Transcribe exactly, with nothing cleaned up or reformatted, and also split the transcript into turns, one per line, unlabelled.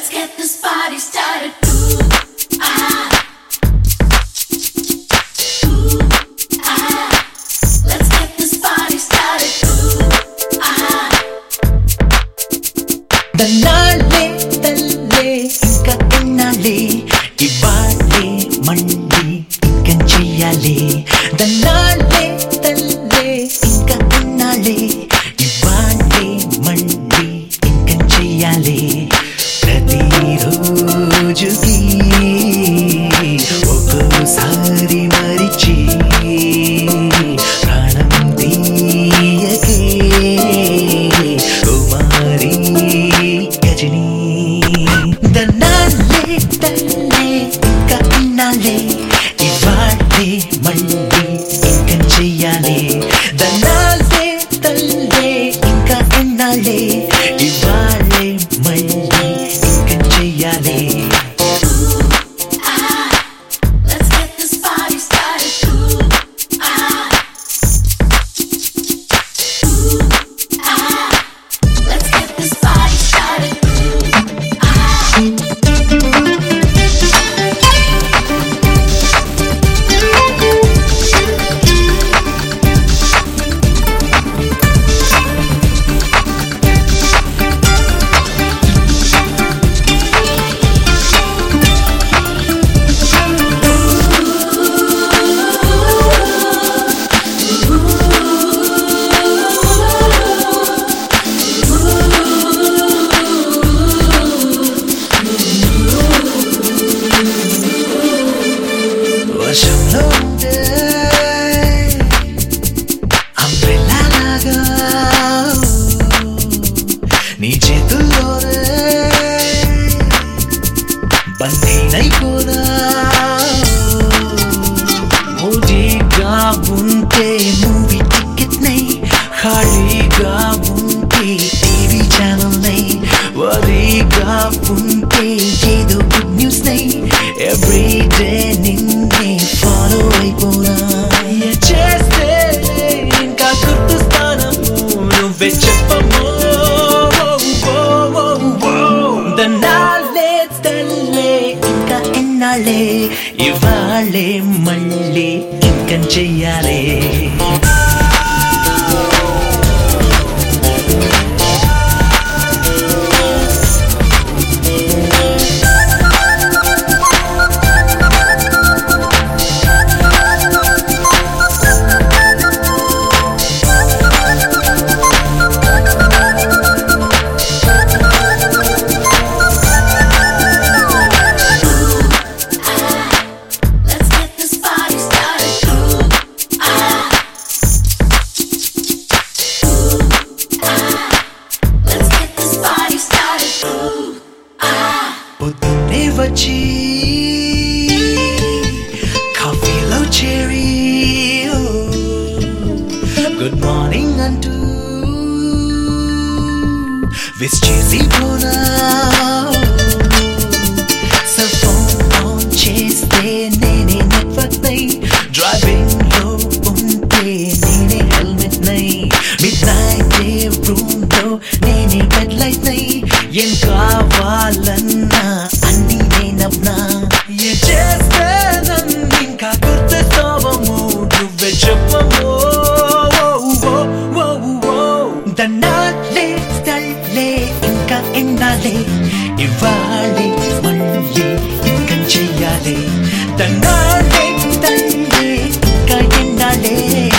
Let's get this party started. Ooh, ah. Ooh, ah. Let's get this party started. Ooh, ah.
Dallale, dalle, inka ennale, ivaale, mandi, inkan cheyale. Dallale, dalle, inka ennale, ivaale, mandi, inkan cheyale. ప్రతిరోజుకి ఒక్కోసారి మరిచి ప్రాణం తీయకే కుమారి గజని దన్నాలే తల్లే ఇంకా ఇన్నాలే ఇవాళే మళ్ళీ ఇంకా చెయ్యాలి దన్నాలే తల్లే ఇంకా ఇన్నాలే ఇవాళే మళ్ళీ చెయ్యాలి
Let's get this party started. Ooh, ah. Ooh, ah. Let's get this party started. Ooh, ah.
వర్షంలో ఉండే అంబ్రెల్లా లాగా నీ చేతుల్లోనే బందీనైపోదా మూడీగా ఉంటే మూవీ టికెట్ నై ఖాళీగా ఉంటే టీవీ ఛానల్ నై వరీగా ఉంటే ఏదో గుడ్ న్యూస్ నై ఎవ్రీ డే నిన్నే ఫాలో అయిపోనా చేస్తే ఇంకా గుర్తుస్తానము నువ్వే చెప్పము దన్నాలే తల్లే ఇంకా ఎన్నాళ్ళే ఇవాళే మళ్ళీ ఇంకా చెయ్యాలి
Let's get this party started. Ooh, ah. Ooh, ah. Let's get this party started. Ooh, ah.
పొద్దున్నే వచ్చి కాఫీలో చేరి గుడ్ మార్నింగ్ అంటూ విష్ చేసి పోనా సెల్ ఫోన్ ఆన్ చేస్తే నేనే నెట్వర్క్ నై డ్రైవింగ్ లో ఉంటే నేనే హెల్మెట్ నై మిడ్ నైట్ రూమ్ లో నేనే బెడ్ లైట్ నై ఏం కావాలన్నా అన్ని నేనవ్నా ఏ చేస్తే నన్ను ఇంకా గుర్తిస్తావము నువ్వే చెప్పము దన్నాలే తల్లే ఇంకా ఎన్నాలే ఇవాళే మళ్ళీ ఇంకా చెయ్యాలి దన్నాలే తల్లే ఇంకా ఎన్నాలే